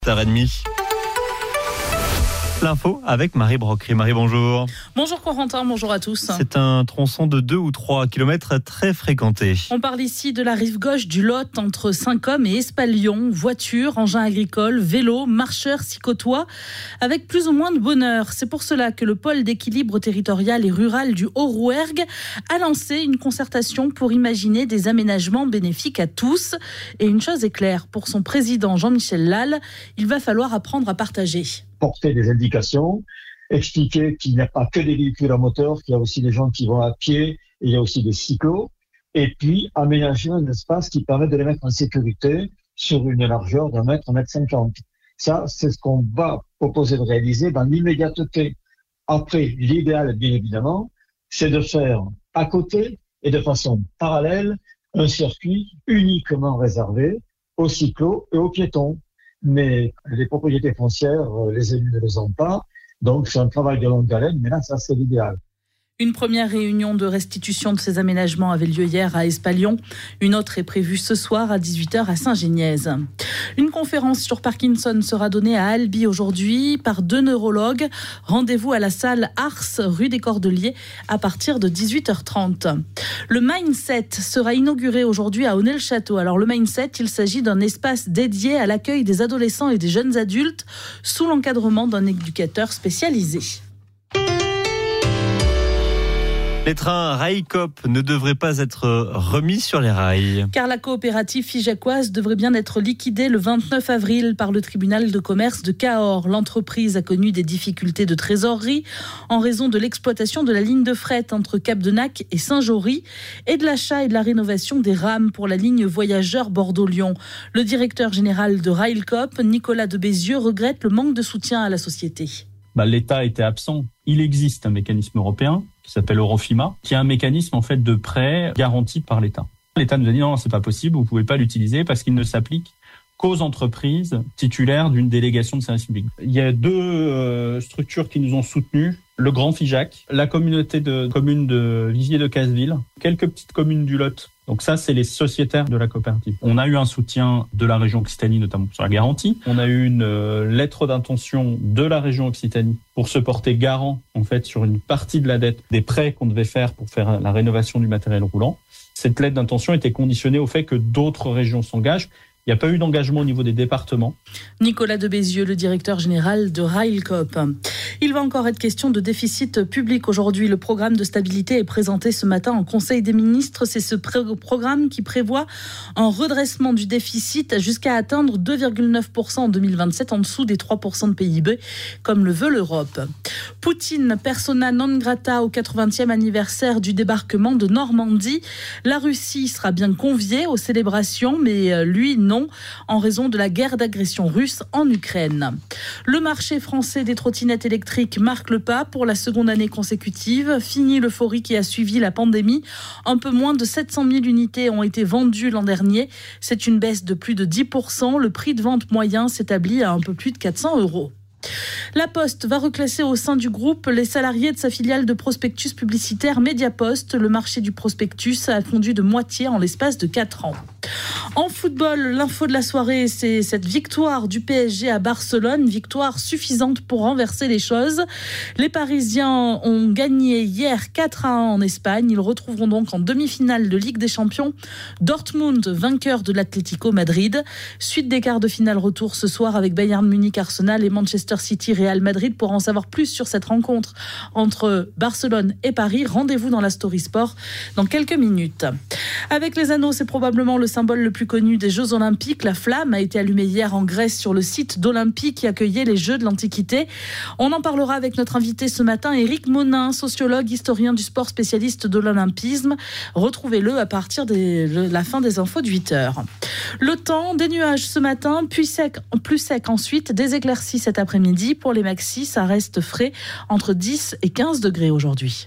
7h30. L'info avec Marie Brocry. Marie, bonjour. Bonjour Corentin, bonjour à tous. C'est un tronçon de 2 ou 3 kilomètres très fréquenté. On parle ici de la rive gauche du Lot entre Saint-Côme et Espalion. Voitures, engins agricoles, vélos, marcheurs s'y côtoient avec plus ou moins de bonheur. C'est pour cela que le pôle d'équilibre territorial et rural du Haut-Rouergue a lancé une concertation pour imaginer des aménagements bénéfiques à tous. Et une chose est claire, pour son président Jean-Michel Lal, il va falloir apprendre à partager. Porter des indications, expliquer qu'il n'y a pas que des véhicules à moteur, qu'il y a aussi des gens qui vont à pied, et il y a aussi des cyclos, et puis aménager un espace qui permet de les mettre en sécurité sur une largeur d'un mètre, 1,50 m. Ça, c'est ce qu'on va proposer de réaliser dans l'immédiateté. Après, l'idéal, bien évidemment, c'est de faire à côté et de façon parallèle un circuit uniquement réservé aux cyclos et aux piétons. Mais les propriétés foncières, les élus ne les ont pas. Donc, c'est un travail de longue haleine, mais là, ça, c'est l'idéal. Une première réunion de restitution de ces aménagements avait lieu hier à Espalion. Une autre est prévue ce soir à 18h à Saint-Génièse. Une conférence sur Parkinson sera donnée à Albi aujourd'hui par 2 neurologues. Rendez-vous à la salle Ars, rue des Cordeliers, à partir de 18h30. Le Mindset sera inauguré aujourd'hui à Aunay-le-Château. Alors le Mindset, il s'agit d'un espace dédié à l'accueil des adolescents et des jeunes adultes sous l'encadrement d'un éducateur spécialisé. Les trains Railcoop ne devraient pas être remis sur les rails. Car la coopérative figeacoise devrait bien être liquidée le 29 avril par le tribunal de commerce de Cahors. L'entreprise a connu des difficultés de trésorerie en raison de l'exploitation de la ligne de fret entre Capdenac et Saint-Jory et de l'achat et de la rénovation des rames pour la ligne voyageurs Bordeaux-Lyon. Le directeur général de Railcoop, Nicolas de Bézieux, regrette le manque de soutien à la société. L'État était absent. Il existe un mécanisme européen qui s'appelle Eurofima, qui est un mécanisme en fait de prêt garanti par l'État. L'État nous a dit non, c'est pas possible, vous pouvez pas l'utiliser parce qu'il ne s'applique qu'aux entreprises titulaires d'une délégation de service public. Il y a 2 structures qui nous ont soutenus, le Grand Figeac, la communauté de communes de Vivier de Casseville, quelques petites communes du Lot. Donc ça, c'est les sociétaires de la coopérative. On a eu un soutien de la région Occitanie, notamment sur la garantie. On a eu une lettre d'intention de la région Occitanie pour se porter garant, en fait, sur une partie de la dette des prêts qu'on devait faire pour faire la rénovation du matériel roulant. Cette lettre d'intention était conditionnée au fait que d'autres régions s'engagent. Il n'y a pas eu d'engagement au niveau des départements. Nicolas de Bézieux, le directeur général de Railcoop. Il va encore être question de déficit public aujourd'hui. Le programme de stabilité est présenté ce matin en Conseil des ministres. C'est ce programme qui prévoit un redressement du déficit jusqu'à atteindre 2,9% en 2027, en dessous des 3% de PIB, comme le veut l'Europe. Poutine, persona non grata au 80e anniversaire du débarquement de Normandie. La Russie sera bien conviée aux célébrations, mais lui, non, en raison de la guerre d'agression russe en Ukraine. Le marché français des trottinettes électriques marque le pas pour la seconde année consécutive. Fini l'euphorie qui a suivi la pandémie. Un peu moins de 700 000 unités ont été vendues l'an dernier. C'est une baisse de plus de 10%. Le prix de vente moyen s'établit à un peu plus de 400 €. La Poste va reclasser au sein du groupe les salariés de sa filiale de prospectus publicitaire Mediapost. Le marché du prospectus a fondu de moitié en l'espace de 4 ans. En football, l'info de la soirée, c'est cette victoire du PSG à Barcelone, victoire suffisante pour renverser les choses. Les Parisiens ont gagné hier 4-1 en Espagne. Ils retrouveront donc en demi-finale de Ligue des Champions Dortmund, vainqueur de l'Atlético Madrid. Suite des quarts de finale retour ce soir avec Bayern Munich, Arsenal et Manchester City, Real Madrid. Pour en savoir plus sur cette rencontre entre Barcelone et Paris, rendez-vous dans la Story Sport dans quelques minutes. Avec les anneaux, c'est probablement le symbole le plus connu des Jeux Olympiques. La flamme a été allumée hier en Grèce sur le site d'Olympie qui accueillait les Jeux de l'Antiquité. On en parlera avec notre invité ce matin, Éric Monin, sociologue, historien du sport, spécialiste de l'olympisme. Retrouvez-le à partir de la fin des infos de 8h. Le temps, des nuages ce matin, plus sec ensuite, des éclaircies cet après-midi. Pour les maxis, ça reste frais entre 10 et 15 degrés aujourd'hui.